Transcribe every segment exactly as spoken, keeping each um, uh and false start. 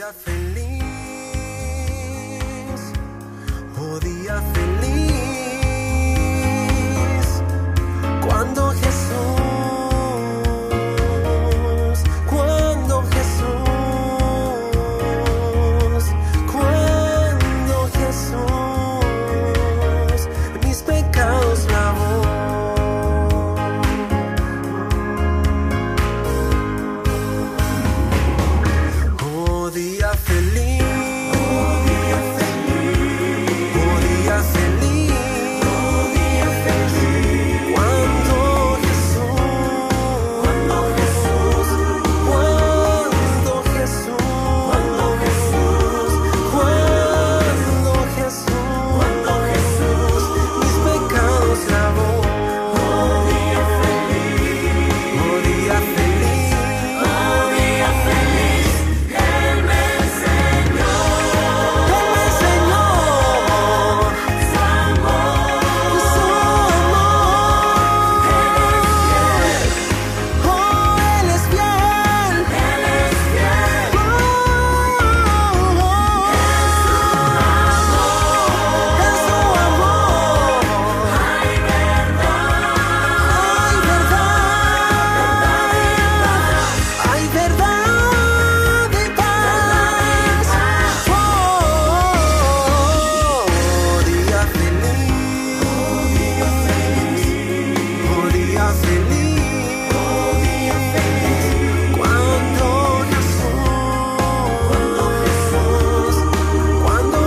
día feliz, oh día feliz, cuando Jesús, cuando Jesús, cuando Jesús mis pecados lavó. Oh día feliz, oh día feliz, oh día feliz, oh día feliz, cuando Jesús, cuando Jesús, cuando Jesús, cuando Jesús, cuando Jesús, cuando Jesús mis pecados lavó. Oh día feliz, oh día feliz, oh día feliz, Él me enseñó, Él me enseñó su amor, su amor. Él es fiel, oh Él es fiel, Él es fiel, oh, en su amor, hay verdad, hay verdad, hay verdad y paz. Oh, día feliz, oh día feliz, oh día feliz, cuando Jesús, cuando Jesús, cuando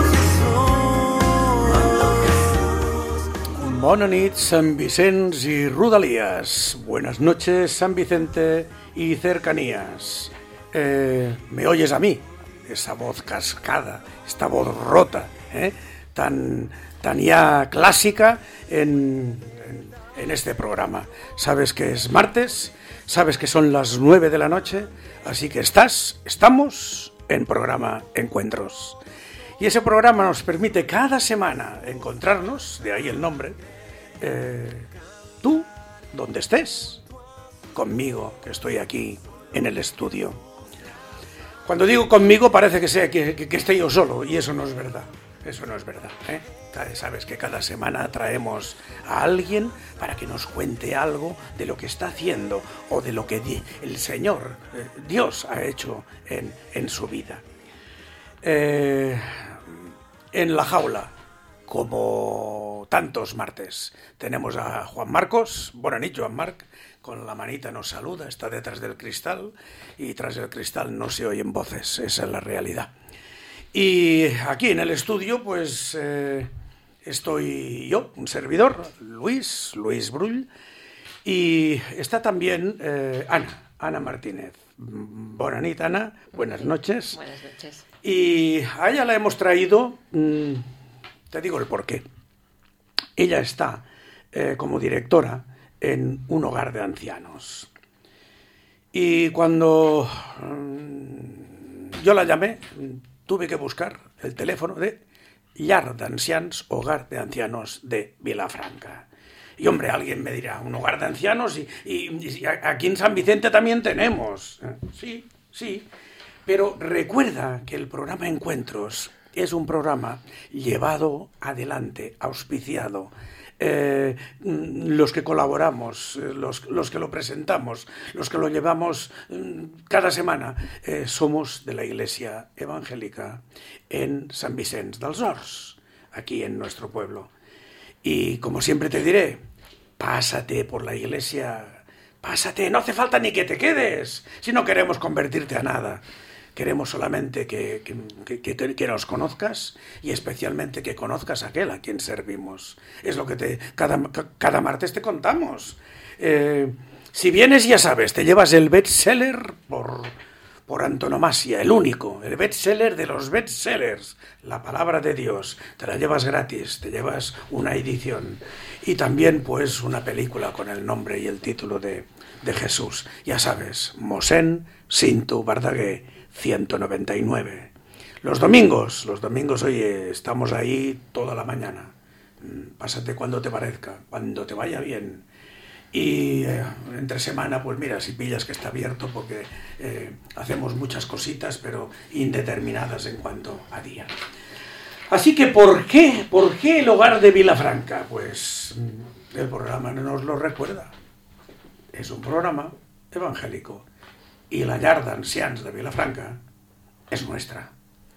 Jesús. Bona nit, San Vicens y Rodalias. Buenas noches, San Vicente y cercanías. Eh, ¿Me oyes a mí? Esa voz cascada, esta voz rota, ¿eh? tan, tan ya clásica en, en, en este programa. Sabes que es martes, sabes que son las nueve de la noche, así que estás, estamos en programa Encuentros. Y ese programa nos permite cada semana encontrarnos, de ahí el nombre, eh, tú, donde estés, conmigo, que estoy aquí en el estudio. Cuando digo conmigo parece que, sea, que, que, que esté yo solo, y eso no es verdad, eso no es verdad, ¿eh? Sabes que cada semana traemos a alguien para que nos cuente algo de lo que está haciendo o de lo que di- el Señor, eh, Dios, ha hecho en, en su vida. Eh, en la jaula, como tantos martes, tenemos a Juan Marcos. Buenas noches, Juan Marc. Con la manita nos saluda, está detrás del cristal y tras el cristal no se oyen voces, esa es la realidad. Y aquí en el estudio pues eh, estoy yo, un servidor, Luis, Luis Brull, y está también eh, Ana, Ana Martínez. Buenas noches, Ana, buenas noches. Buenas noches. Y a ella la hemos traído, mmm, te digo el porqué. Ella está eh, como directora en un hogar de ancianos. Y cuando mmm, yo la llamé, tuve que buscar el teléfono de Llar d'Ancians, Hogar de Ancianos de Vilafranca. Y hombre, alguien me dirá, un hogar de ancianos y, y, y aquí en San Vicente también tenemos. Sí, sí. Pero recuerda que el programa Encuentros es un programa llevado adelante, auspiciado. Eh, los que colaboramos, los, los que lo presentamos, los que lo llevamos eh, cada semana, eh, somos de la Iglesia Evangélica en San Vicens dels Horts, aquí en nuestro pueblo. Y como siempre te diré, pásate por la iglesia, pásate, no hace falta ni que te quedes, si no queremos convertirte a nada. Queremos solamente que, que, que, que nos conozcas y especialmente que conozcas a aquel a quien servimos. Es lo que te, cada, cada martes te contamos. Eh, si vienes, ya sabes, te llevas el bestseller por, por antonomasia, el único, el bestseller de los bestsellers, la palabra de Dios. Te la llevas gratis, te llevas una edición y también pues una película con el nombre y el título de, de Jesús. Ya sabes, Mosén Cinto Verdaguer ciento noventa y nueve. Los domingos, los domingos, oye, estamos ahí toda la mañana. Pásate cuando te parezca, cuando te vaya bien. Y eh, entre semana, pues mira, si pillas que está abierto, porque eh, hacemos muchas cositas, pero indeterminadas en cuanto a día. Así que, ¿por qué? ¿Por qué el hogar de Vilafranca? Pues el programa nos lo recuerda. Es un programa evangélico. Y la llar d'ancians de Vilafranca es nuestra.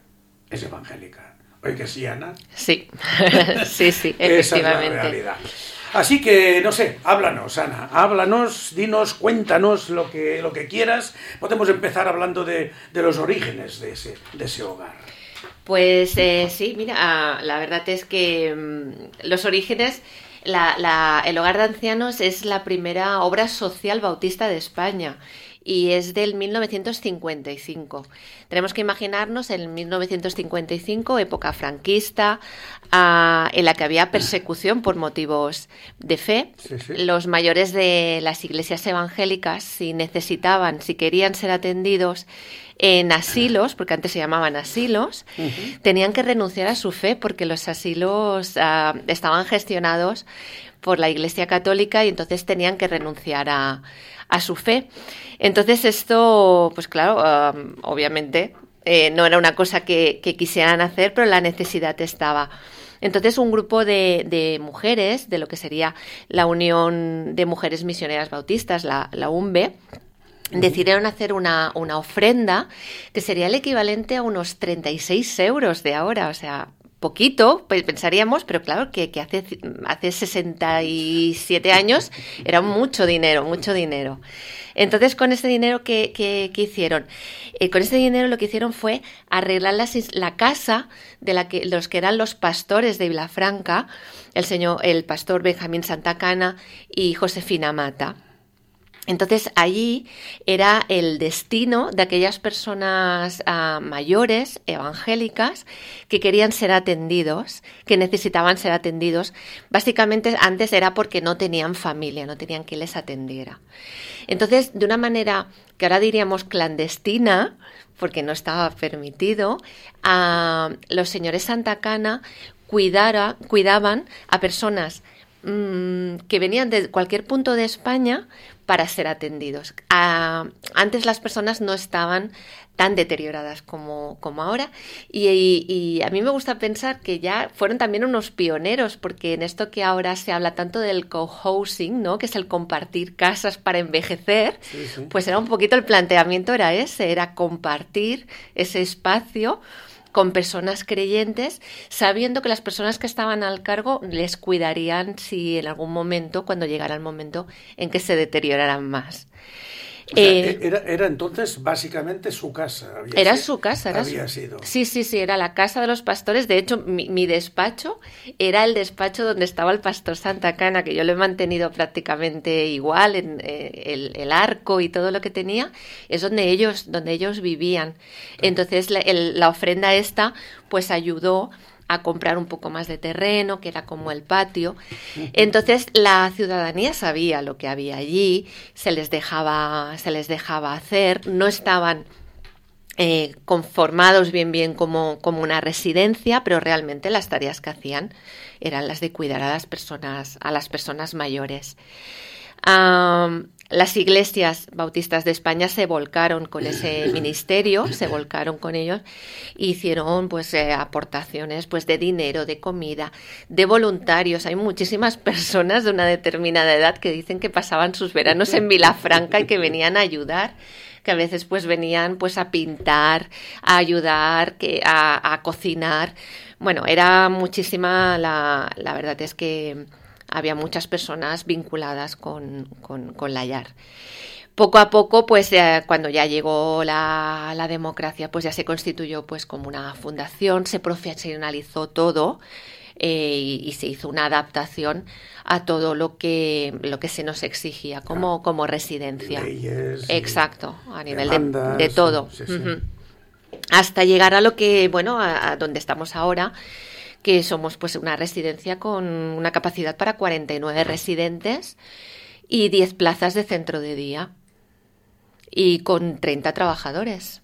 Es evangélica. ¿Oye que sí, Ana? Sí, sí, sí, efectivamente. Esa es la realidad. Así que, no sé, háblanos, Ana, háblanos, dinos, cuéntanos lo que, lo que quieras. Podemos empezar hablando de, de los orígenes de ese, de ese hogar. Pues eh, sí, mira, la verdad es que mmm, los orígenes, la, la, el Hogar de Ancianos es la primera obra social bautista de España. Y es del mil novecientos cincuenta y cinco. Tenemos que imaginarnos en mil novecientos cincuenta y cinco, época franquista, uh, en la que había persecución por motivos de fe. Sí, sí. Los mayores de las iglesias evangélicas, si necesitaban, si querían ser atendidos en asilos, porque antes se llamaban asilos, uh-huh. tenían que renunciar a su fe porque los asilos uh, estaban gestionados por la Iglesia Católica y entonces tenían que renunciar a, a su fe. Entonces esto, pues claro, um, obviamente eh, no era una cosa que, que quisieran hacer, pero la necesidad estaba. Entonces un grupo de, de mujeres, de lo que sería la Unión de Mujeres Misioneras Bautistas, la, la U M B E, decidieron hacer una, una ofrenda que sería el equivalente a unos treinta y seis euros de ahora, o sea, poquito, pensaríamos, pero claro que, que hace, hace sesenta y siete años era mucho dinero, mucho dinero. Entonces, con ese dinero, ¿qué, qué, qué hicieron? Eh, con ese dinero lo que hicieron fue arreglar las, la casa de la que, los que eran los pastores de Vilafranca, el, señor, el pastor Benjamín Santacana y Josefina Mata. Entonces, allí era el destino de aquellas personas uh, mayores, evangélicas, que querían ser atendidos, que necesitaban ser atendidos. Básicamente, antes era porque no tenían familia, no tenían quien les atendiera. Entonces, de una manera que ahora diríamos clandestina, porque no estaba permitido, uh, los señores Santacana cuidara, cuidaban a personas mmm, que venían de cualquier punto de España para ser atendidos. Uh, antes las personas no estaban tan deterioradas como, como ahora y, y, y a mí me gusta pensar que ya fueron también unos pioneros, porque en esto que ahora se habla tanto del co-housing, ¿no?, que es el compartir casas para envejecer, sí, sí. Pues era un poquito el planteamiento, era ese, era compartir ese espacio con personas creyentes, sabiendo que las personas que estaban al cargo les cuidarían si en algún momento, cuando llegara el momento en que se deterioraran más. O sea, eh, era, era entonces básicamente su casa. Había era sido, su casa. Era había su... sido. Sí, sí, sí, era la casa de los pastores. De hecho, mi, mi despacho era el despacho donde estaba el pastor Santacana, que yo lo he mantenido prácticamente igual, en eh, el, el arco y todo lo que tenía, es donde ellos, donde ellos vivían. Entonces, la, el, la ofrenda esta, pues ayudó a comprar un poco más de terreno, que era como el patio. Entonces la ciudadanía sabía lo que había allí, se les dejaba, se les dejaba hacer, no estaban eh, conformados bien bien como, como una residencia, pero realmente las tareas que hacían eran las de cuidar a las personas, a las personas mayores. Um, las iglesias bautistas de España se volcaron con ese ministerio, se volcaron con ellos e hicieron pues eh, aportaciones pues de dinero, de comida, de voluntarios. Hay muchísimas personas de una determinada edad que dicen que pasaban sus veranos en Vilafranca y que venían a ayudar, que a veces pues venían pues a pintar, a ayudar, que, a, a cocinar. Bueno, era muchísima, la, la verdad es que había muchas personas vinculadas con, con, con la llar. Poco a poco, pues eh, cuando ya llegó la, la democracia, pues ya se constituyó pues como una fundación, se profesionalizó todo eh, y, y se hizo una adaptación a todo lo que lo que se nos exigía como, como residencia. Leyes, exacto, a nivel demandas, de, de todo. Sí, sí. Uh-huh. Hasta llegar a lo que, bueno, a, a donde estamos ahora, que somos pues una residencia con una capacidad para cuarenta y nueve residentes y diez plazas de centro de día y con treinta trabajadores.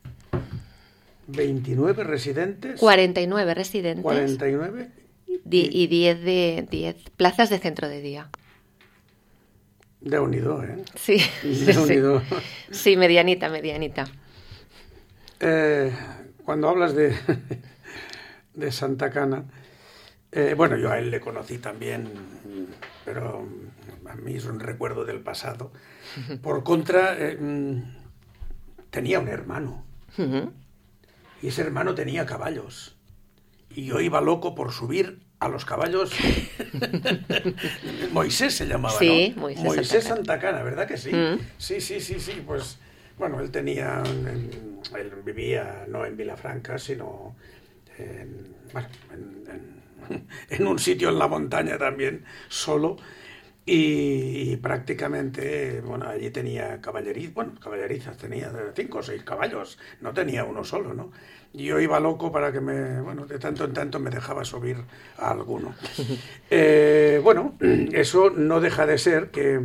veintinueve residentes. cuarenta y nueve residentes. cuarenta y nueve. Y, y diez, de, diez plazas de centro de día. Déu-n'hi-do, ¿eh? Sí, sí, Déu-n'hi-do. sí. Sí, medianita, medianita. Eh, cuando hablas de, de Santa Cana, eh, bueno, yo a él le conocí también, pero a mí es un recuerdo del pasado. Por contra, eh, tenía un hermano, Uh-huh. y ese hermano tenía caballos, y yo iba loco por subir a los caballos. Moisés se llamaba, Sí, ¿no? Moisés Moisés Santa Santa Cana, ¿verdad que sí? Mm. Sí, sí, sí, sí, pues, bueno, él tenía, en- él vivía no en Vilafranca, sino en, bueno, en, en- en un sitio en la montaña también, solo, y, y prácticamente, bueno, allí tenía caballerizas, bueno, caballerizas, tenía cinco o seis caballos, no tenía uno solo, ¿no? Y yo iba loco para que me, bueno, de tanto en tanto me dejaba subir a alguno. Eh, bueno, eso no deja de ser que,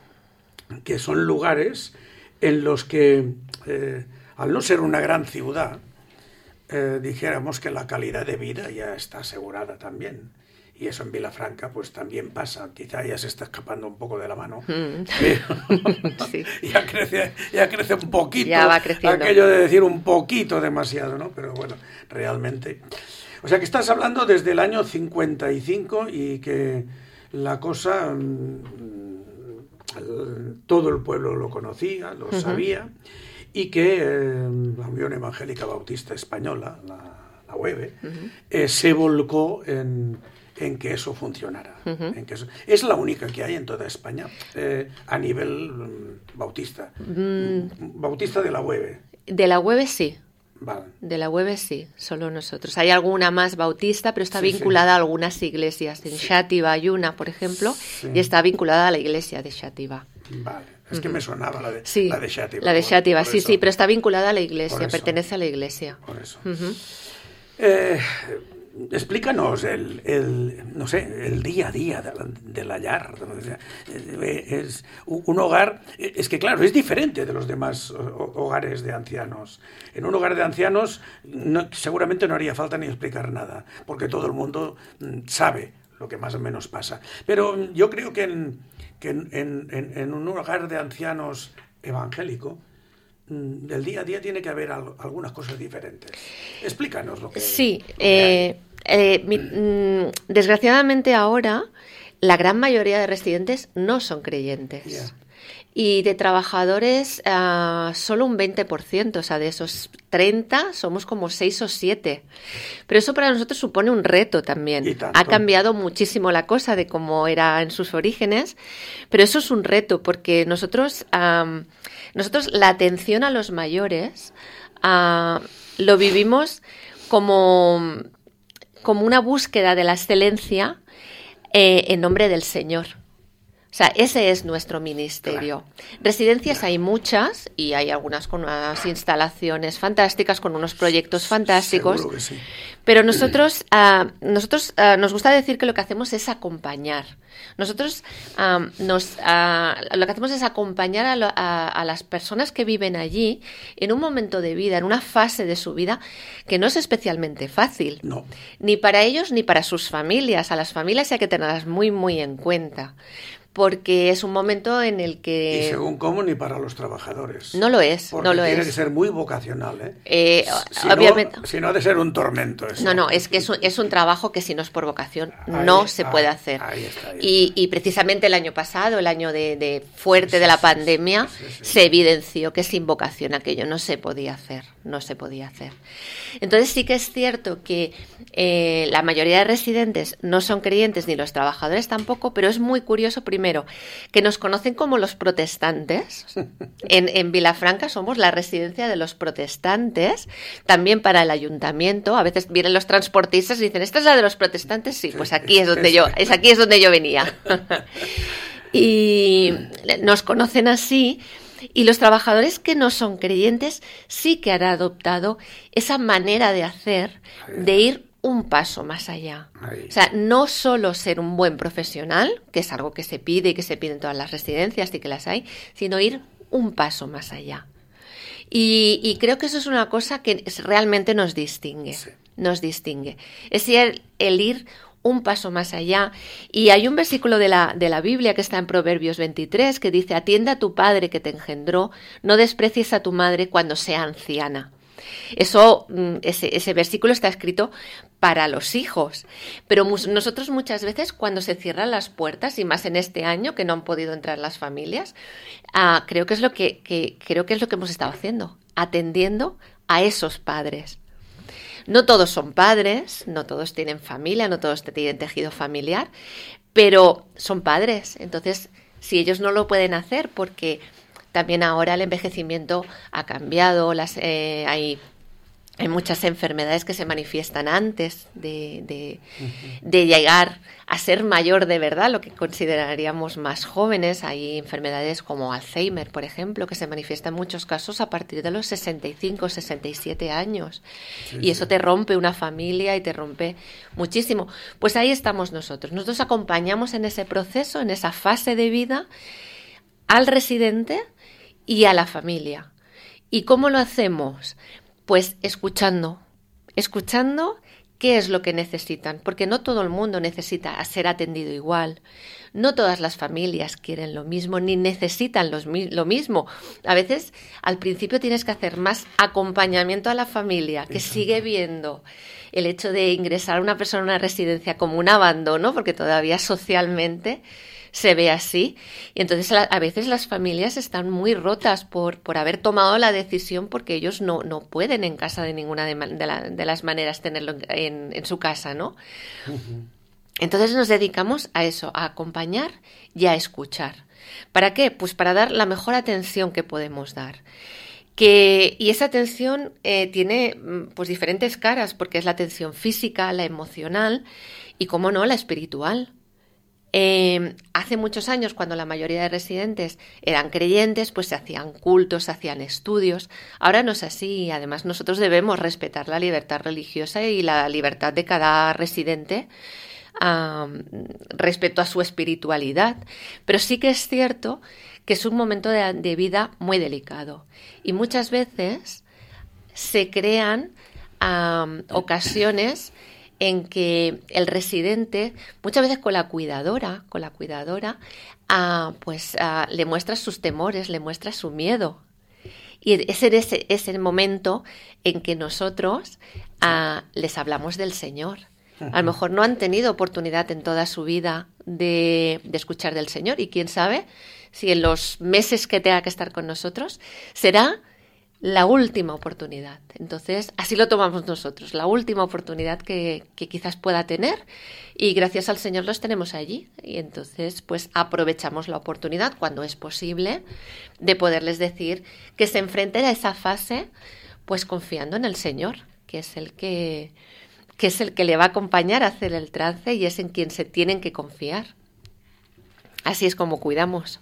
que son lugares en los que, eh, al no ser una gran ciudad, eh, dijéramos que la calidad de vida ya está asegurada también. Y eso en Vilafranca pues también pasa. Quizá ya se está escapando un poco de la mano. Mm. Pero Sí. ya, crece, ya crece un poquito. Ya va creciendo. Aquello de decir un poquito demasiado, ¿no? Pero bueno, realmente... O sea que estás hablando desde el año cincuenta y cinco y que la cosa... mmm, todo el pueblo lo conocía, lo Uh-huh. sabía, y que eh, la Unión Evangélica Bautista Española, la, la U E B E, Uh-huh. eh, se volcó en, en que eso funcionara. Uh-huh. En que eso, es la única que hay en toda España eh, a nivel mm, bautista. Mm. Bautista de la U E B E. De la U E B E sí. Vale. De la U E B E sí, solo nosotros. Hay alguna más bautista, pero está Sí, vinculada sí. a algunas iglesias. En Xàtiva hay una, por ejemplo, Sí. y está vinculada a la iglesia de Xàtiva. Vale. Es que me sonaba la de, Sí, la de Xàtiva. la de por- Xàtiva, por sí, eso. sí, pero está vinculada a la iglesia, Por eso. pertenece a la iglesia. Por eso. Ujú. Eh, explícanos el, el, no sé, el día a día de la, de la llar. O sea, eh, es un hogar, es que claro, es diferente de los demás ho- hogares de ancianos. En un hogar de ancianos no, seguramente no haría falta ni explicar nada, porque todo el mundo mm, sabe lo que más o menos pasa. Pero mm, yo creo que en, que en, en, en- en un hogar de ancianos evangélico, mm, del día a día tiene que haber al- algunas cosas diferentes. Explícanos lo que... Sí, lo que hay. eh, eh, mi- mm, desgraciadamente ahora la gran mayoría de residentes no son creyentes. Ya. Y de trabajadores, ah, solo un veinte por ciento, o sea, de esos treinta somos como seis o siete. Pero eso para nosotros supone un reto también. Y tanto. Ha cambiado muchísimo la cosa de cómo era en sus orígenes, pero eso es un reto porque nosotros, am, nosotros la atención a los mayores ah, lo vivimos como, como una búsqueda de la excelencia eh, en nombre del Señor. O sea, ese es nuestro ministerio. Residencias hay muchas y hay algunas con unas instalaciones fantásticas, con unos proyectos fantásticos. Seguro que sí. Pero nosotros, ah, nosotros ah, nos gusta decir que lo que hacemos es acompañar. Nosotros ah, nos, ah, lo que hacemos es acompañar a, lo- a- a las personas que viven allí en un momento de vida, en una fase de su vida que no es especialmente fácil. No. Ni para ellos ni para sus familias. A las familias hay que tenerlas muy, muy en cuenta. Porque es un momento en el Y que según cómo, ni para los trabajadores. no lo es, Porque no lo tiene es. que ser muy vocacional, ¿eh? Eh, Si obviamente. no, si no ha de ser un tormento eso. No, no, es que es un, es un trabajo que si no es por vocación Ahí- no se ahí- puede hacer. ahí está, ahí Y, y precisamente el año pasado, el año de, de fuerte Sí, de la sí, pandemia, sí, sí, sí. se evidenció que sin vocación aquello no se podía hacer, no se podía hacer. Entonces sí que es cierto que eh, la mayoría de residentes no son creyentes ni los trabajadores tampoco, pero es muy curioso primero que nos conocen como los protestantes. En, en Vilafranca somos la residencia de los protestantes, también para el ayuntamiento. A veces vienen los transportistas y dicen, ¿esta es la de los protestantes? Sí, pues aquí es donde yo, es aquí es donde yo venía. Y nos conocen así. Y los trabajadores que no son creyentes sí que han adoptado esa manera de hacer, de ir un paso más allá. Ahí. O sea, no solo ser un buen profesional, que es algo que se pide y que se pide en todas las residencias y que las hay, sino ir un paso más allá. Y, y creo que eso es una cosa que es- realmente nos distingue. Sí. Nos distingue. Es el, el ir un paso más allá. Y hay un versículo de la, de la Biblia que está en Proverbios veintitrés que dice: atiende a tu padre que te engendró, no desprecies a tu madre cuando sea anciana. Eso, ese, ese versículo está escrito para los hijos, pero mus, nosotros muchas veces cuando se cierran las puertas, y más en este año que no han podido entrar las familias, uh, creo que es lo que, que creo que es lo que hemos estado haciendo, atendiendo a esos padres. No todos son padres, no todos tienen familia, no todos tienen tejido familiar, pero son padres. Entonces, si ellos no lo pueden hacer porque también ahora el envejecimiento ha cambiado, las, eh, hay, hay muchas enfermedades que se manifiestan antes de, de, uh-huh. de llegar a ser mayor de verdad, lo que consideraríamos más jóvenes. Hay enfermedades como Alzheimer, por ejemplo, que se manifiestan en muchos casos a partir de los sesenta y cinco, sesenta y siete años. Sí, y eso sí. te rompe una familia y te rompe muchísimo. Pues ahí estamos nosotros. Nosotros acompañamos en ese proceso, en esa fase de vida, al residente y a la familia. ¿Y cómo lo hacemos? Pues escuchando, escuchando qué es lo que necesitan, porque no todo el mundo necesita ser atendido igual, no todas las familias quieren lo mismo, ni necesitan los, lo mismo. A veces, al principio tienes que hacer más acompañamiento a la familia, que sigue viendo el hecho de ingresar a una persona en una residencia como un abandono, porque todavía socialmente se ve así, y entonces a veces las familias están muy rotas por, por haber tomado la decisión, porque ellos no, no pueden en casa de ninguna de, de, la, de las maneras tenerlo en, en su casa, ¿no? Uh-huh. Entonces nos dedicamos a eso, a acompañar y a escuchar. ¿Para qué? Pues para dar la mejor atención que podemos dar. Que, y esa atención eh, tiene pues diferentes caras, porque es la atención física, la emocional y, cómo no, la espiritual. Eh, hace muchos años, cuando la mayoría de residentes eran creyentes, pues se hacían cultos, se hacían estudios. Ahora no es así. Además, nosotros debemos respetar la libertad religiosa y la libertad de cada residente um, respecto a su espiritualidad. Pero sí que es cierto que es un momento de, de vida muy delicado. Y muchas veces se crean um, ocasiones en que el residente, muchas veces con la cuidadora, con la cuidadora, uh, pues uh, le muestra sus temores, le muestra su miedo. Y ese es ese, ese momento en que nosotros uh, les hablamos del Señor. A lo mejor no han tenido oportunidad en toda su vida de, de escuchar del Señor, y quién sabe si en los meses que tenga que estar con nosotros será la última oportunidad. Entonces, así lo tomamos nosotros, la última oportunidad que, que quizás pueda tener, y gracias al Señor los tenemos allí. Y entonces, pues aprovechamos la oportunidad, cuando es posible, de poderles decir que se enfrenten a esa fase, pues confiando en el Señor, que es el que, que es el que le va a acompañar a hacer el trance, y es en quien se tienen que confiar. Así es como cuidamos.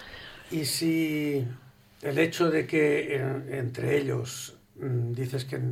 Y si el hecho de que en, entre ellos mmm, dices que,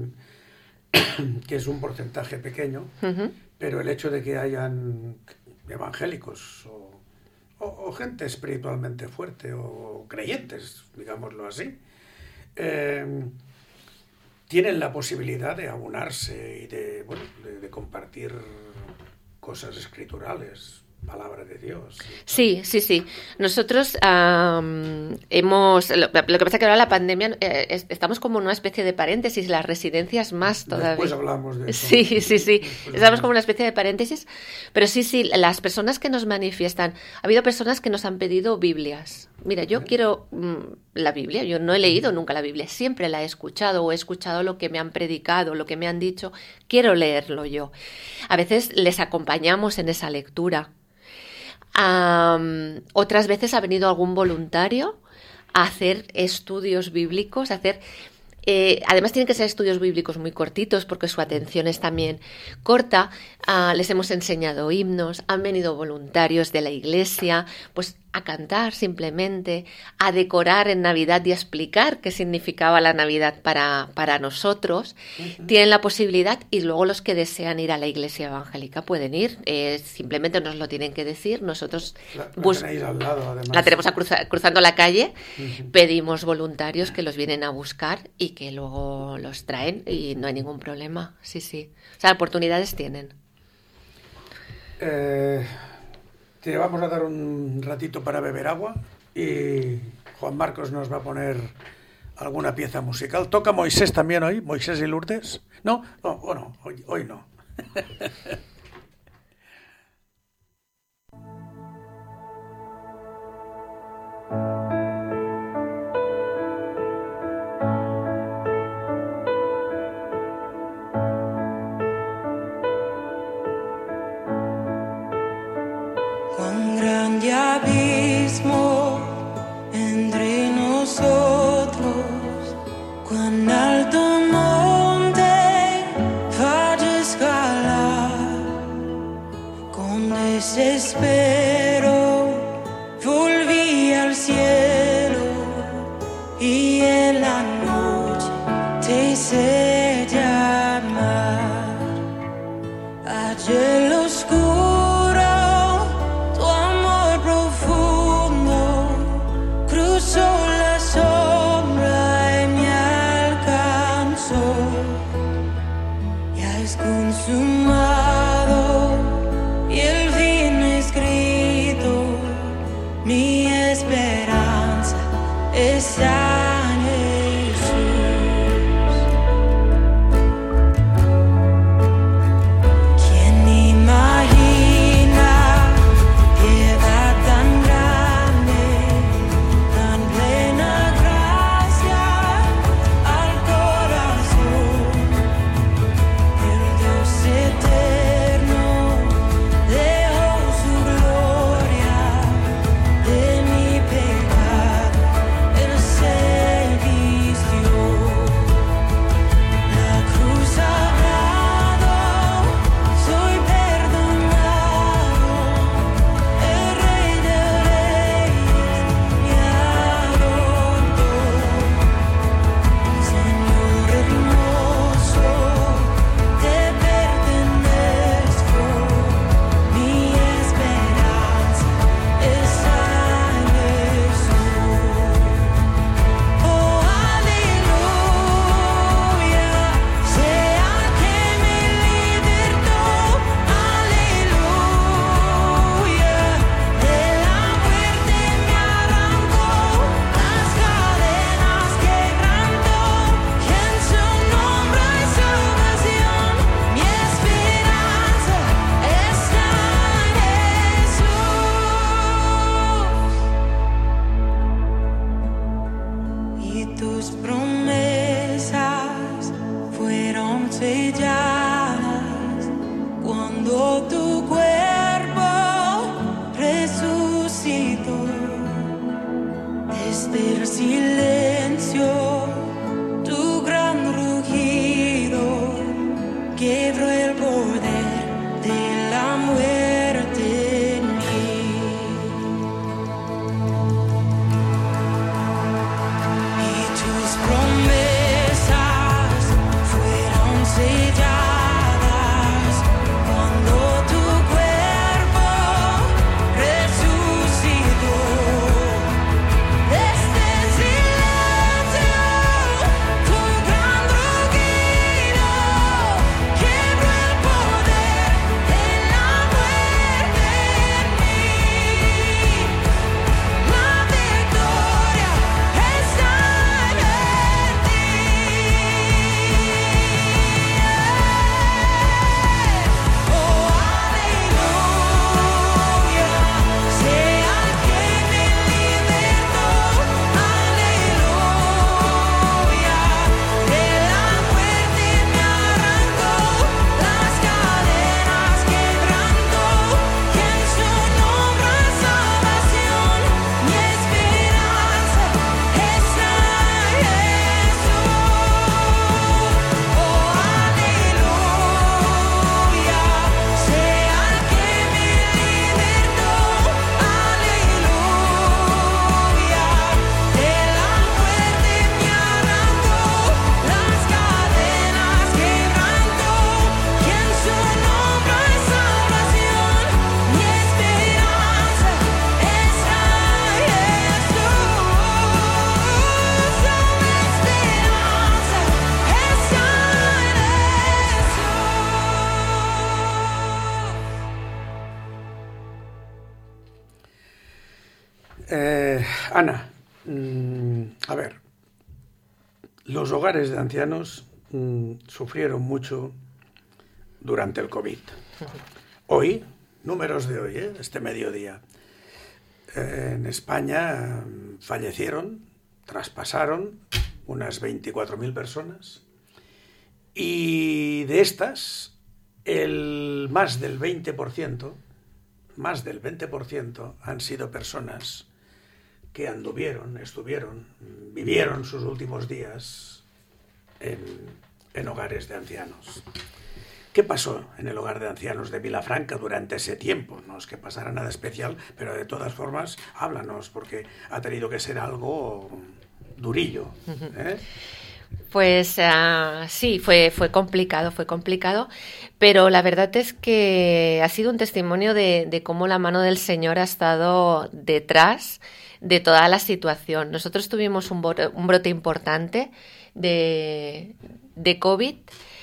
que es un porcentaje pequeño, uh-huh. pero el hecho de que hayan evangélicos o, o, o gente espiritualmente fuerte o creyentes, digámoslo así, eh, tienen la posibilidad de aunarse y de, bueno, de, de compartir cosas escriturales, palabra de Dios. Sí, sí, sí. Nosotros um, hemos... Lo, lo que pasa es que ahora la pandemia... Eh, es, estamos como en una especie de paréntesis, las residencias más todavía. Después hablamos de eso. Sí, sí, sí. Después estamos como en una especie de paréntesis. Pero sí, sí, las personas que nos manifiestan... Ha habido personas que nos han pedido Biblias. Mira, yo ¿Eh? quiero mmm, la Biblia. Yo no he leído nunca la Biblia. Siempre la he escuchado, o he escuchado lo que me han predicado, lo que me han dicho. Quiero leerlo yo. A veces les acompañamos en esa lectura. Um, otras veces ha venido algún voluntario a hacer estudios bíblicos, a hacer... Eh, además tienen que ser estudios bíblicos muy cortitos, porque su atención es también corta. Uh, les hemos enseñado himnos, han venido voluntarios de la iglesia, pues a cantar simplemente, a decorar en Navidad y a explicar qué significaba la Navidad para, para nosotros. Uh-huh. Tienen la posibilidad, y luego los que desean ir a la iglesia evangélica pueden ir. Eh, simplemente nos lo tienen que decir. Nosotros la, la, bus- tenéis al lado, además. La tenemos a cruza- cruzando la calle. Uh-huh. Pedimos voluntarios que los vienen a buscar y que luego los traen, y no hay ningún problema. Sí, sí. O sea, oportunidades tienen. Eh, te vamos a dar un ratito para beber agua y Juan Marcos nos va a poner alguna pieza musical. ¿Toca Moisés también hoy? ¿Moisés y Lourdes? ¿No? No, oh, no hoy, hoy no. Cuán grande abismo entre nosotros, cuán alto monte falla escalar. Con desespero volví al cielo y en la noche te hice llamar. Allá el oscuro consumado y el fin escrito, mi esperanza está en Jesús. ¿Quién imagina piedad tan grande, tan plena gracia al corazón? Eterno dejó su gloria de mi pecado, Él se vistió, la cruz sagrado, soy perdonado, el Rey de Reyes me adoró, Señor hermoso. Te pertenezco, mi esperanza está en Jesús. Oh, aleluya, sea que me libertó, aleluya, de la muerte me arrancó, las cadenas quebrantó, y en su nombre hay salvación. Mi esperanza está en Jesús. Y tus promesas fueron selladas cuando tu cuerpo resucitó. Desde el silencio tu gran rugido quebró el poder de la muerte en mí. Y tus promesas fueron selladas cuando tu cuerpo resucitó. Desde el silencio Ana, mmm, a ver, los hogares de ancianos mmm, sufrieron mucho durante el COVID. Hoy, números de hoy, ¿eh? Este mediodía, eh, en España eh, fallecieron, traspasaron unas veinticuatro mil personas y de estas, el más del veinte por ciento, más del veinte por ciento han sido personas que anduvieron, estuvieron, vivieron sus últimos días en, en hogares de ancianos. ¿Qué pasó en el hogar de ancianos de Vilafranca durante ese tiempo? No es que pasara nada especial, pero de todas formas, háblanos, porque ha tenido que ser algo durillo, ¿eh? Pues uh, sí, fue, fue complicado, fue complicado, pero la verdad es que ha sido un testimonio de, de cómo la mano del Señor ha estado detrás de toda la situación. Nosotros tuvimos un brote, un brote importante de, de COVID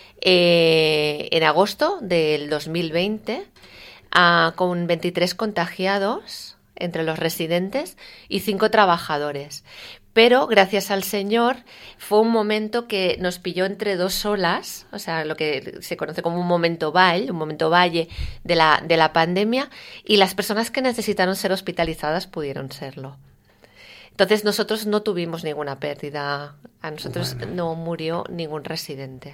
eh, en agosto del dos mil veinte, uh, con veintitrés contagiados entre los residentes y cinco trabajadores. Pero, gracias al Señor, fue un momento que nos pilló entre dos olas, o sea, lo que se conoce como un momento valle, un momento valle de la, de la pandemia, y las personas que necesitaron ser hospitalizadas pudieron serlo. Entonces, nosotros no tuvimos ninguna pérdida, a nosotros bueno. no murió ningún residente.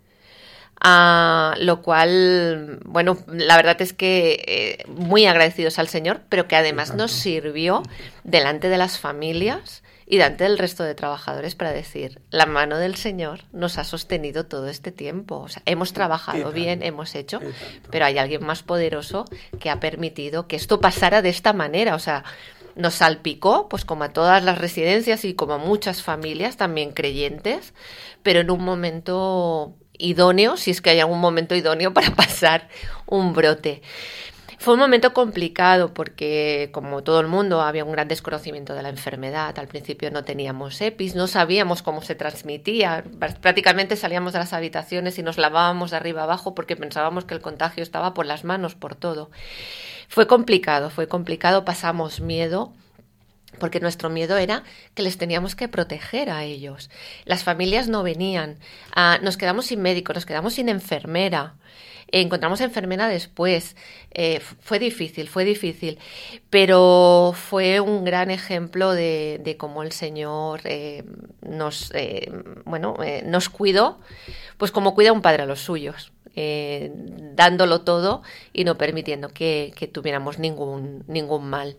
Uh, lo cual, bueno, la verdad es que eh, muy agradecidos al Señor, pero que además nos sirvió delante de las familias y delante del resto de trabajadores para decir, la mano del Señor nos ha sostenido todo este tiempo. O sea, hemos trabajado bien, hemos hecho, pero hay alguien más poderoso que ha permitido que esto pasara de esta manera. O sea, nos salpicó, pues como a todas las residencias y como a muchas familias, también creyentes, pero en un momento idóneo, si es que hay algún momento idóneo para pasar un brote. Fue un momento complicado porque, como todo el mundo, había un gran desconocimiento de la enfermedad. Al principio no teníamos EPIs, no sabíamos cómo se transmitía. Prácticamente salíamos de las habitaciones y nos lavábamos de arriba abajo porque pensábamos que el contagio estaba por las manos, por todo. Fue complicado, fue complicado, pasamos miedo, porque nuestro miedo era que les teníamos que proteger a ellos. Las familias no venían, uh, nos quedamos sin médico, nos quedamos sin enfermera. Encontramos enfermera después. Eh, fue difícil, fue difícil, pero fue un gran ejemplo de, de cómo el Señor eh, nos, eh, bueno, eh, nos cuidó, pues como cuida un padre a los suyos, eh, dándolo todo y no permitiendo que, que tuviéramos ningún, ningún mal.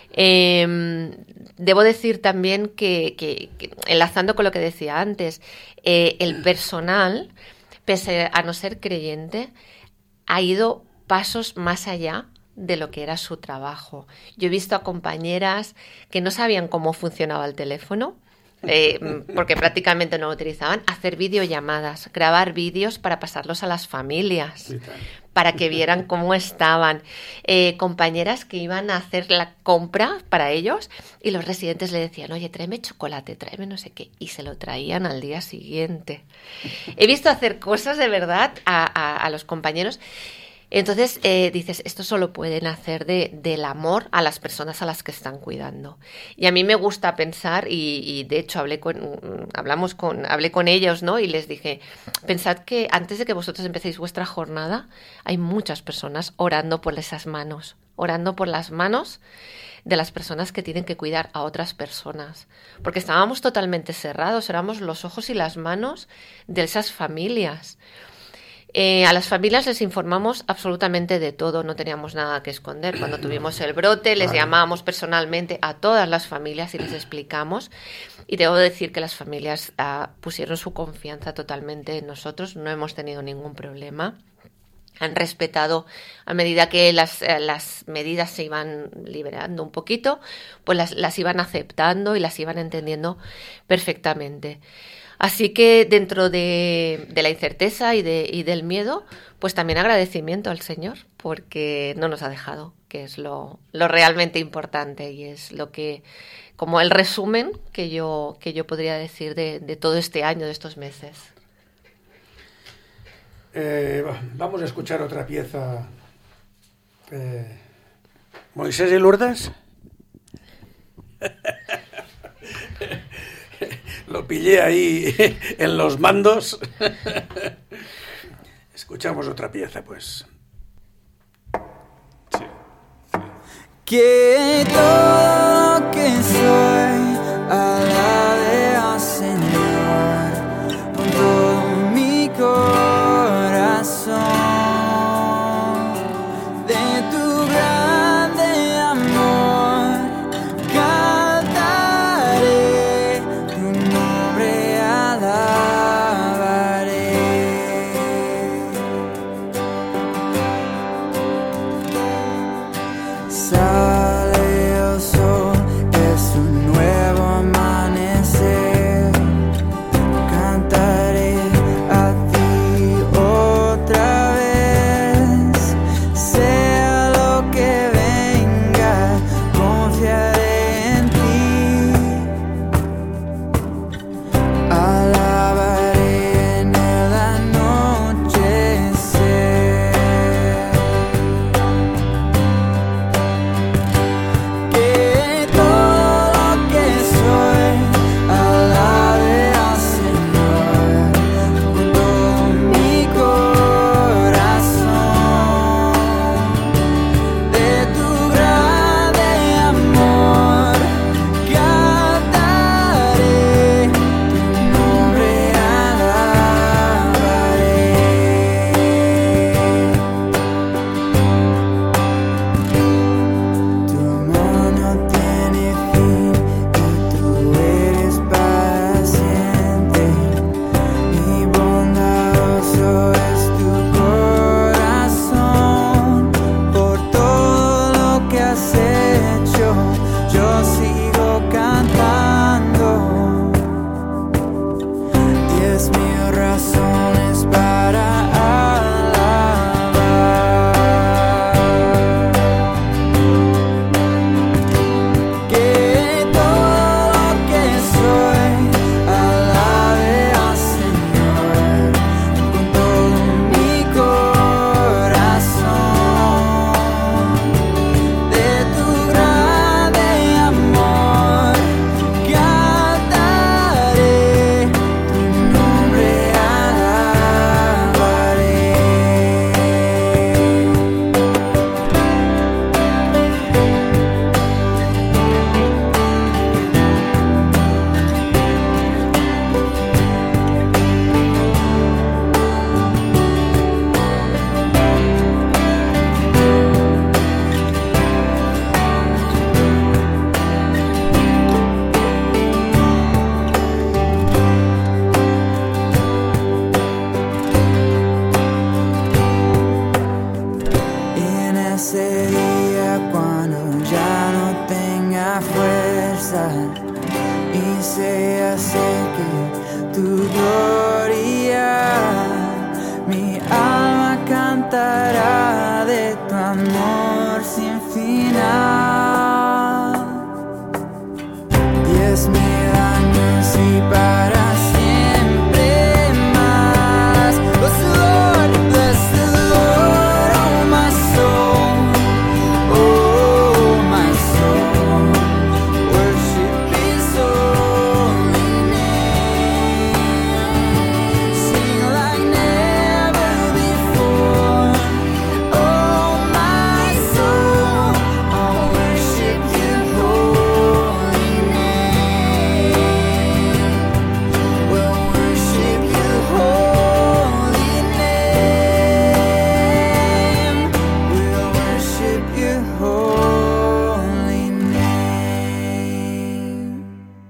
Eh, debo decir también que, que, que, enlazando con lo que decía antes, eh, el personal, pese a no ser creyente, ha ido pasos más allá de lo que era su trabajo. Yo he visto a compañeras que no sabían cómo funcionaba el teléfono, eh, porque prácticamente no lo utilizaban, hacer videollamadas, grabar vídeos para pasarlos a las familias, para que vieran cómo estaban. Eh, compañeras que iban a hacer la compra para ellos y los residentes le decían, oye, tráeme chocolate, tráeme no sé qué, y se lo traían al día siguiente. He visto hacer cosas de verdad a, a, a los compañeros. Entonces eh, dices, esto solo pueden hacer de, del amor a las personas a las que están cuidando. Y a mí me gusta pensar, y, y de hecho hablé con, hablamos con, hablé con ellos, ¿no? Y les dije, pensad que antes de que vosotros empecéis vuestra jornada, hay muchas personas orando por esas manos, orando por las manos de las personas que tienen que cuidar a otras personas. Porque estábamos totalmente cerrados, éramos los ojos y las manos de esas familias. Eh, a las familias les informamos absolutamente de todo, no teníamos nada que esconder. Cuando tuvimos el brote les llamábamos personalmente a todas las familias y les explicamos. Y debo decir que las familias uh, pusieron su confianza totalmente en nosotros, no hemos tenido ningún problema. Han respetado, a medida que las, eh, las medidas se iban liberando un poquito, pues las, las iban aceptando y las iban entendiendo perfectamente. Así que dentro de, de la incerteza y, de, y del miedo, pues también agradecimiento al Señor, porque no nos ha dejado, que es lo, lo realmente importante y es lo que, como el resumen que yo, que yo podría decir de, de todo este año, de estos meses. Eh, vamos a escuchar otra pieza. Eh, ¿Moisés y Lourdes? lo pillé ahí en los mandos. Escuchamos otra pieza, pues. Sí. Que todo lo que soy alabe al Señor con todo mi corazón. De tu grande amor cantaré, tu nombre alabaré. Sale el sol, es un nuevo amanecer. Cantaré a ti otra vez. Sea lo que venga, confiaré en ti. Alabaré en el anochecer. Que todo lo que soy alabe al Señor con todo mi corazón. De tu grande amor cantaré, tu nombre alabaré. Tu amor no tiene fin y tú eres para siempre. Y bondadoso es tu corazón. Por todo lo que has hecho, yo sigo cantando. Diez mil razones para alabar. Que todo lo que soy alabe al Señor con todo mi corazón. De tu grande amor cantaré, tu nombre alabaré. En ese día cuando ya no tenga fuerza y se acerque tu gloria, mi alma cantará de tu amor sin final. Diez mil años y para siempre más. Bless the Lord, bless the Lord, oh my soul, oh my soul, worship His holy name. Sing like never before, oh my soul, I'll worship Your holy name. We'll worship Your holy name. We'll worship Your holy name.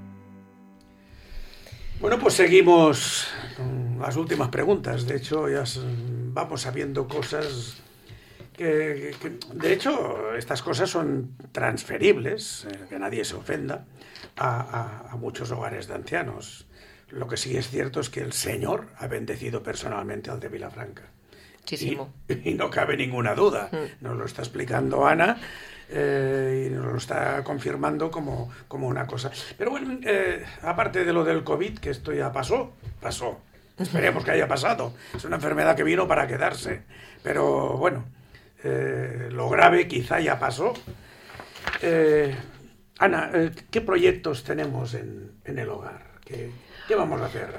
Bueno, pues seguimos con las últimas preguntas. De hecho, ya s- vamos sabiendo cosas que, que- de hecho, estas cosas son transferibles, eh, que nadie se ofenda, a, a- a muchos hogares de ancianos. Lo que sí es cierto es que el Señor ha bendecido personalmente al de Vilafranca. Muchísimo. Y, y no cabe ninguna duda. Nos lo está explicando Ana, eh, y nos lo está confirmando como, como una cosa. Pero bueno, eh, aparte de lo del COVID, que esto ya pasó, pasó. Esperemos que haya pasado. Es una enfermedad que vino para quedarse. Pero bueno, eh, lo grave quizá ya pasó. Eh, Ana, eh, ¿qué proyectos tenemos en, en el hogar? ¿Qué... ¿Qué vamos a hacer?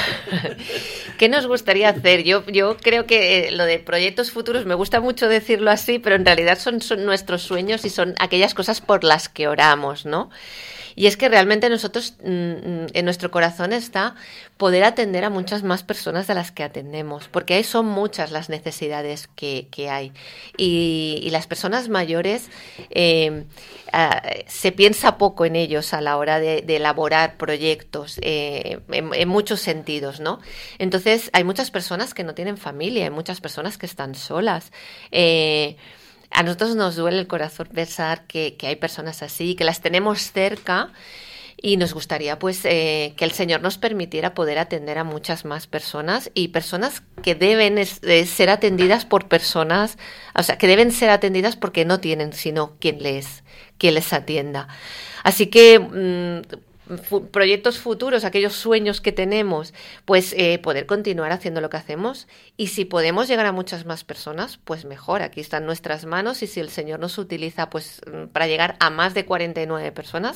¿Qué nos gustaría hacer? Yo, yo creo que eh, lo de proyectos futuros me gusta mucho decirlo así, pero en realidad son, son nuestros sueños y son aquellas cosas por las que oramos, ¿no? Y es que realmente nosotros, mm, en nuestro corazón está poder atender a muchas más personas de las que atendemos, porque ahí son muchas las necesidades que, que hay. Y, y las personas mayores, eh, uh, se piensa poco en ellos a la hora de, de elaborar proyectos, eh, en, en muchos sentidos, ¿no? Entonces, hay muchas personas que no tienen familia, hay muchas personas que están solas. Eh, A nosotros nos duele el corazón pensar que, que hay personas así, que las tenemos cerca y nos gustaría pues eh, que el Señor nos permitiera poder atender a muchas más personas y personas que deben es, eh, ser atendidas por personas, o sea, que deben ser atendidas porque no tienen sino quien les, quien les atienda. Así que mmm, Fu- proyectos futuros, aquellos sueños que tenemos, pues eh, poder continuar haciendo lo que hacemos y si podemos llegar a muchas más personas, pues mejor, aquí están nuestras manos y si el Señor nos utiliza pues para llegar a más de cuarenta y nueve personas,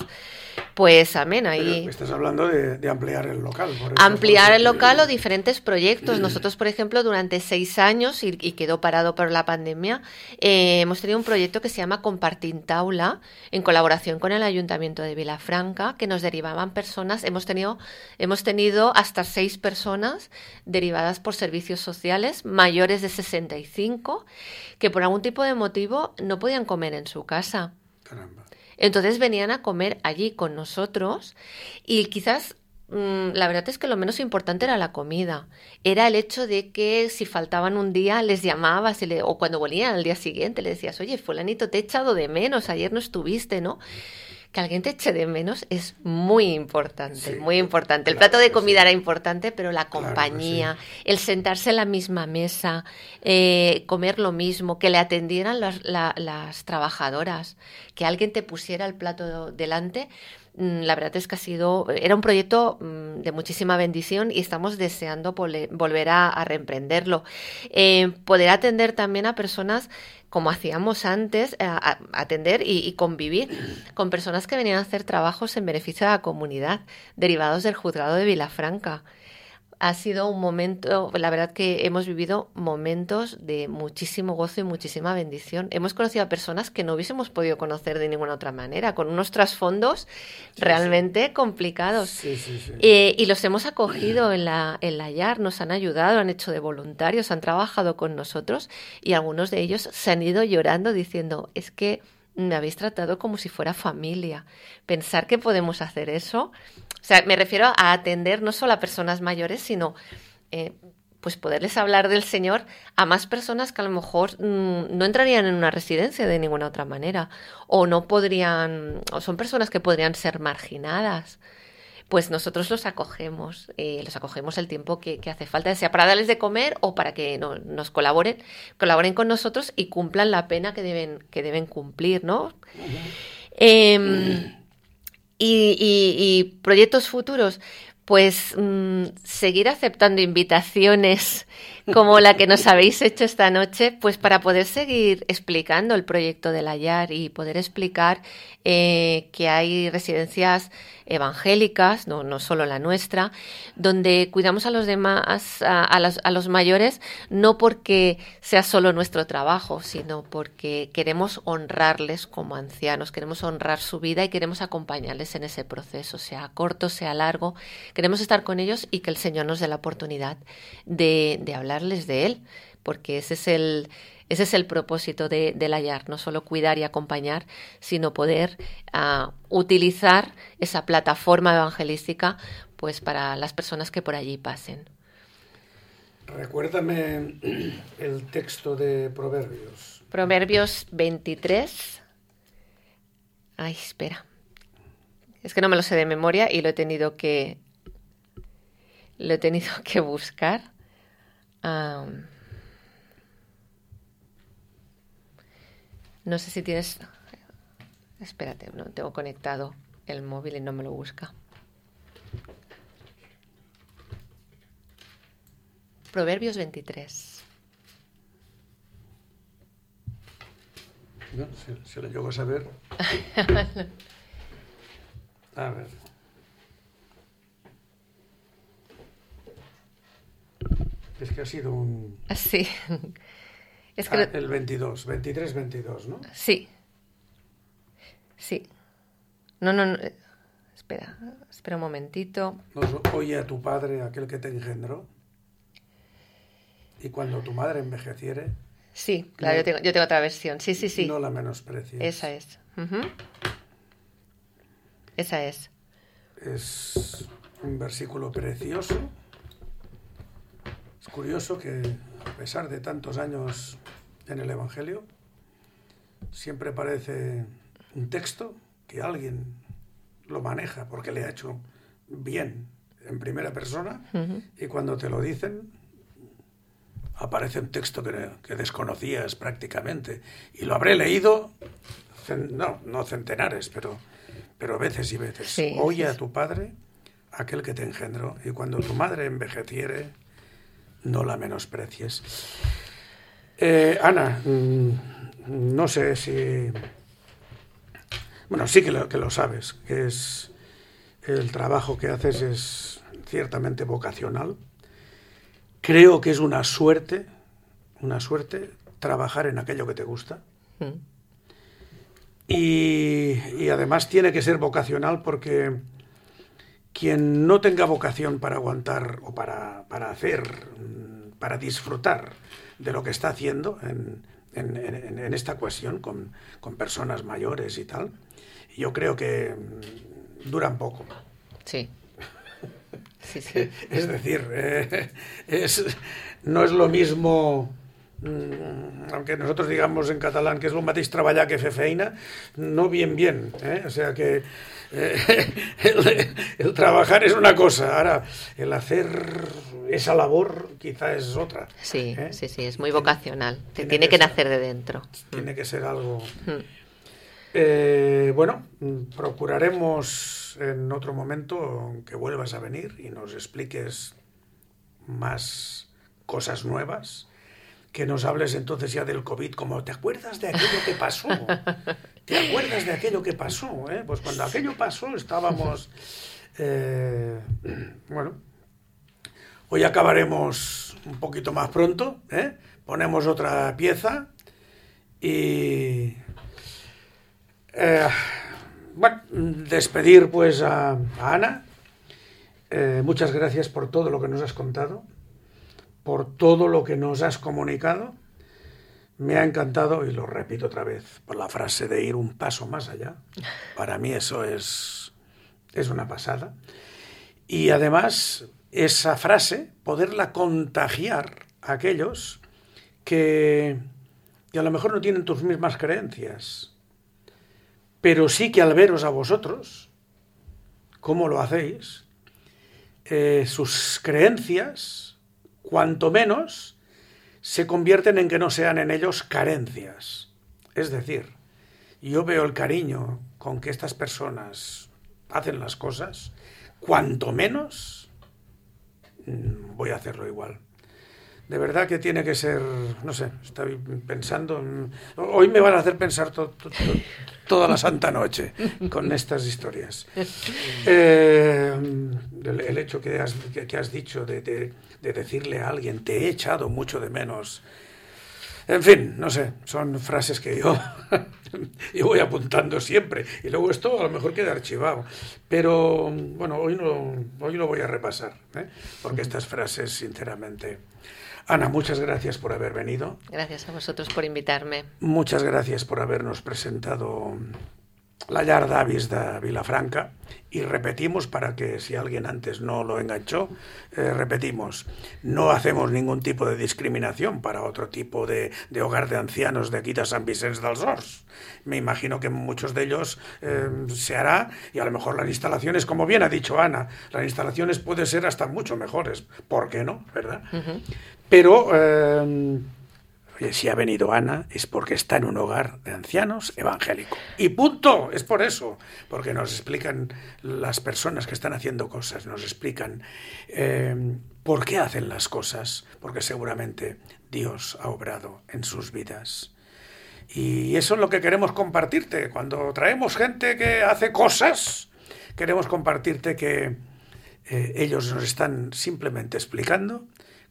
pues amén, ahí... Pero estás hablando de, de ampliar el local. Por eso, Ampliar por el eso. local o diferentes proyectos. Nosotros, por ejemplo, durante seis años, y, y quedó parado por la pandemia, eh, hemos tenido un proyecto que se llama Compartir Taula, en colaboración con el Ayuntamiento de Vilafranca, que nos derivaban personas. Hemos tenido, hemos tenido hasta seis personas derivadas por servicios sociales, mayores de sesenta y cinco, que por algún tipo de motivo no podían comer en su casa. Caramba. Entonces venían a comer allí con nosotros y quizás mmm, la verdad es que lo menos importante era la comida. Era el hecho de que si faltaban un día les llamabas y le, o cuando volvían al día siguiente le decías, oye, fulanito, te he echado de menos, ayer no estuviste, ¿no? Que alguien te eche de menos es muy importante, Sí, muy importante. El claro plato de que comida sí. era importante, pero la Claro que compañía, el sentarse en la misma mesa, eh, comer lo mismo, que le atendieran las, la- las trabajadoras, que alguien te pusiera el plato delante. mm, La verdad es que ha sido, era un proyecto mm, de muchísima bendición y estamos deseando pole- volver a, a reemprenderlo. Eh, poder atender también a personas como hacíamos antes, a, a- atender y, y convivir con personas que venían a hacer trabajos en beneficio de la comunidad, derivados del juzgado de Vilafranca. Ha sido un momento, la verdad que hemos vivido momentos de muchísimo gozo y muchísima bendición. Hemos conocido a personas que no hubiésemos podido conocer de ninguna otra manera, con unos trasfondos Sí, realmente sí. complicados. Sí, sí, sí. Eh, y los hemos acogido en la, en la Y A R, nos han ayudado, han hecho de voluntarios, han trabajado con nosotros y algunos de ellos se han ido llorando diciendo, es que me habéis tratado como si fuera familia. Pensar que podemos hacer eso, o sea, me refiero a atender no solo a personas mayores, sino eh, pues poderles hablar del Señor a más personas que a lo mejor mm, no entrarían en una residencia de ninguna otra manera o no podrían, o son personas que podrían ser marginadas. Pues nosotros los acogemos, eh, los acogemos el tiempo que, que hace falta, sea para darles de comer o para que no, nos colaboren, colaboren con nosotros y cumplan la pena que deben, que deben cumplir, ¿no? Uh-huh. Eh, y, y, y proyectos futuros, pues mmm, seguir aceptando invitaciones como la que nos habéis hecho esta noche, pues para poder seguir explicando el proyecto de la Y A R y poder explicar eh, que hay residencias evangélicas, no, no solo la nuestra, donde cuidamos a los demás, a, a, los, a los mayores, no porque sea solo nuestro trabajo, sino porque queremos honrarles como ancianos, queremos honrar su vida y queremos acompañarles en ese proceso, sea corto, sea largo, queremos estar con ellos y que el Señor nos dé la oportunidad de, de hablarles de Él, porque ese es el... Ese es el propósito de, de la Y A R, no solo cuidar y acompañar, sino poder uh, utilizar esa plataforma evangelística pues para las personas que por allí pasen. Recuérdame el texto de Proverbios. Proverbios veintitrés. Ay, espera. Es que no me lo sé de memoria y lo he tenido que, lo he tenido que buscar. Um, No sé si tienes... Espérate, no tengo conectado el móvil y no me lo busca. Proverbios veintitrés. No, si, si lo llego a saber. A ver. Es que ha sido un... Sí. Es que Ah, lo- el veintidós, veintitrés veintidós, ¿no? Sí. Sí. No, no, no. eh, Espera, espera un momentito. Nos oye a tu padre, aquel que te engendró. Y cuando tu madre envejeciere, Sí, claro, No. yo tengo, yo tengo otra versión. Sí, sí, sí. no la menosprecies. Esa es. Ujú. Esa es. Es un versículo precioso. Es curioso que, a pesar de tantos años en el Evangelio, siempre parece un texto que alguien lo maneja porque le ha hecho bien en primera persona, Ujú. y cuando te lo dicen aparece un texto que, que desconocías prácticamente, y lo habré leído, cen- no, no centenares, pero, pero veces y veces. Sí, Oye sí, a sí. tu padre, aquel que te engendró, y cuando tu madre envejeciere, no la menosprecies. Eh, Ana, mm, no sé si... Bueno, sí que lo, que lo sabes, que es el trabajo que haces es ciertamente vocacional. Creo que es una suerte, una suerte trabajar en aquello que te gusta. Mm. Y, y además tiene que ser vocacional porque quien no tenga vocación para aguantar o para, para hacer, mm, para disfrutar de lo que está haciendo en, en- en- en esta cuestión con, con personas mayores y tal, yo creo que mm, duran poco. Sí. Sí, sí. Es decir, eh, es, no es lo mismo, mm, aunque nosotros digamos en catalán que es lo mateix treballar que fer feina, no bien bien, ¿eh? O sea que eh, el, el trabajar es una cosa, ahora el hacer esa labor quizá es otra. Sí, ¿eh? sí, sí, es muy vocacional. Te tiene tiene que que ser. nacer de dentro. Tiene que ser algo... Mm. Eh, bueno, mm, procuraremos en otro momento que vuelvas a venir y nos expliques más cosas nuevas, que nos hables entonces ya del COVID, como ¿te acuerdas de aquello que pasó? ¿Te acuerdas de aquello que pasó? ¿Eh? Pues cuando aquello pasó estábamos... eh, bueno, hoy acabaremos un poquito más pronto, ¿eh? Ponemos otra pieza y... Eh, bueno, despedir pues a, a Ana. Eh, muchas gracias por todo lo que nos has contado, por todo lo que nos has comunicado. Me ha encantado, y lo repito otra vez, por la frase de ir un paso más allá. Para mí eso es, es una pasada. Y además, esa frase, poderla contagiar a aquellos que, que a lo mejor no tienen tus mismas creencias, pero sí que al veros a vosotros, cómo lo hacéis, eh, sus creencias, cuanto menos, se convierten en que no sean en ellos carencias. Es decir, yo veo el cariño con que estas personas hacen las cosas, cuanto menos mm, voy a hacerlo igual. De verdad que tiene que ser, no sé, estoy pensando, hoy me van a hacer pensar to, to, to, toda la santa noche con estas historias. Eh, el, el hecho que has, que, que has dicho de, de, de decirle a alguien, te he echado mucho de menos. En fin, no sé, son frases que yo, yo voy apuntando siempre, y luego esto a lo mejor queda archivado, pero bueno, hoy no, hoy lo voy a repasar, ¿eh? Porque estas frases, sinceramente... Ana, muchas gracias por haber venido. Gracias a vosotros por invitarme. Muchas gracias por habernos presentado la llar d'avis de Vilafranca, y repetimos para que si alguien antes no lo enganchó, eh, repetimos, no hacemos ningún tipo de discriminación para otro tipo de, de hogar de ancianos de aquí de Sant Vicenç dels Horts. Me imagino que muchos de ellos eh, se hará, y a lo mejor las instalaciones, como bien ha dicho Ana, las instalaciones pueden ser hasta mucho mejores, ¿por qué no? ¿Verdad? Ujú. Pero... Eh, Oye, si ha venido Ana es porque está en un hogar de ancianos evangélico. Y punto, es por eso, porque nos explican las personas que están haciendo cosas, nos explican eh, por qué hacen las cosas, porque seguramente Dios ha obrado en sus vidas. Y eso es lo que queremos compartirte. Cuando traemos gente que hace cosas, queremos compartirte que eh, ellos nos están simplemente explicando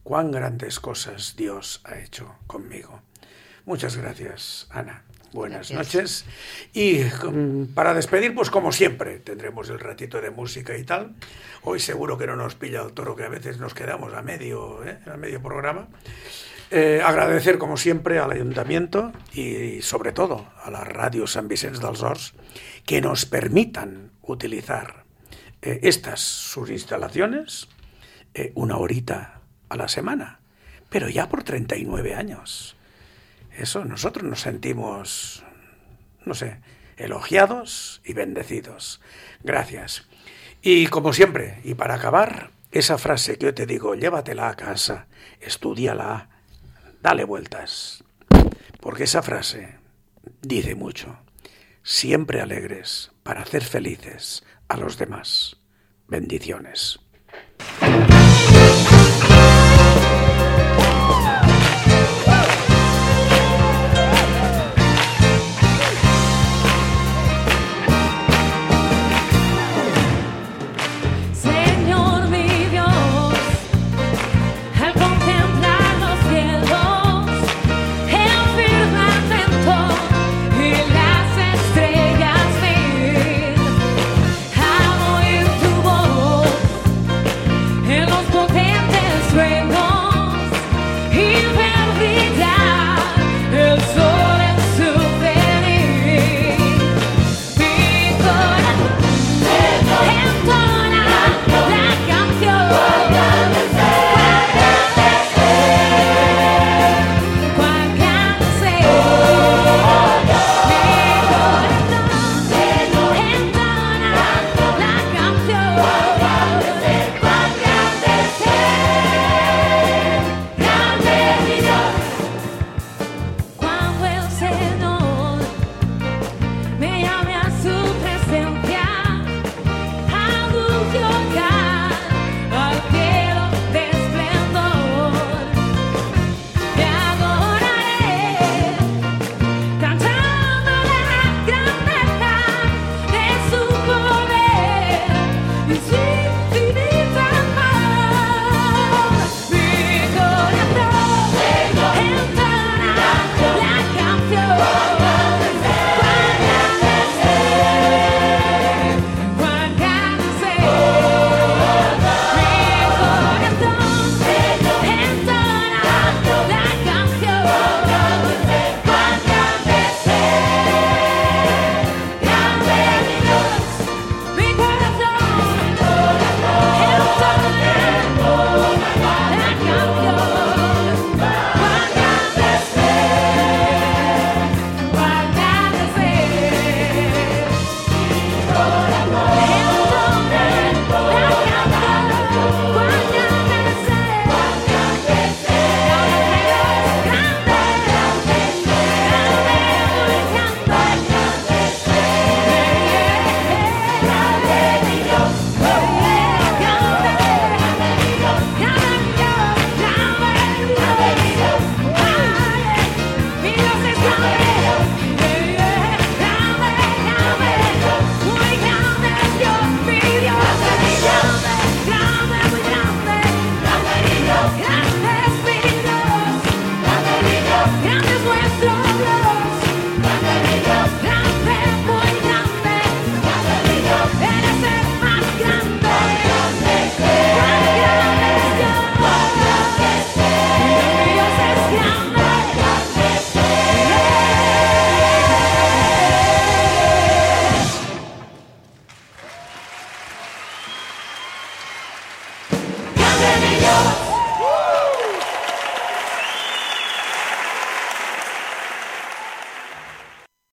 cuán grandes cosas Dios ha hecho conmigo. Muchas gracias, Ana. Buenas gracias. Noches. Y um, para despedir, pues como siempre, tendremos el ratito de música y tal. Hoy seguro que no nos pilla el toro, que a veces nos quedamos a medio, ¿eh? a medio programa. Eh, agradecer, como siempre, al Ayuntamiento y, sobre todo, a la Ràdio Sant Vicenç dels Horts, que nos permitan utilizar eh, estas sus instalaciones eh, una horita a la semana, pero ya por treinta y nueve años. Eso, nosotros nos sentimos, no sé, elogiados y bendecidos. Gracias. Y como siempre, y para acabar, esa frase que yo te digo, llévatela a casa, estúdiala, dale vueltas, porque esa frase dice mucho. Siempre alegres para hacer felices a los demás. Bendiciones.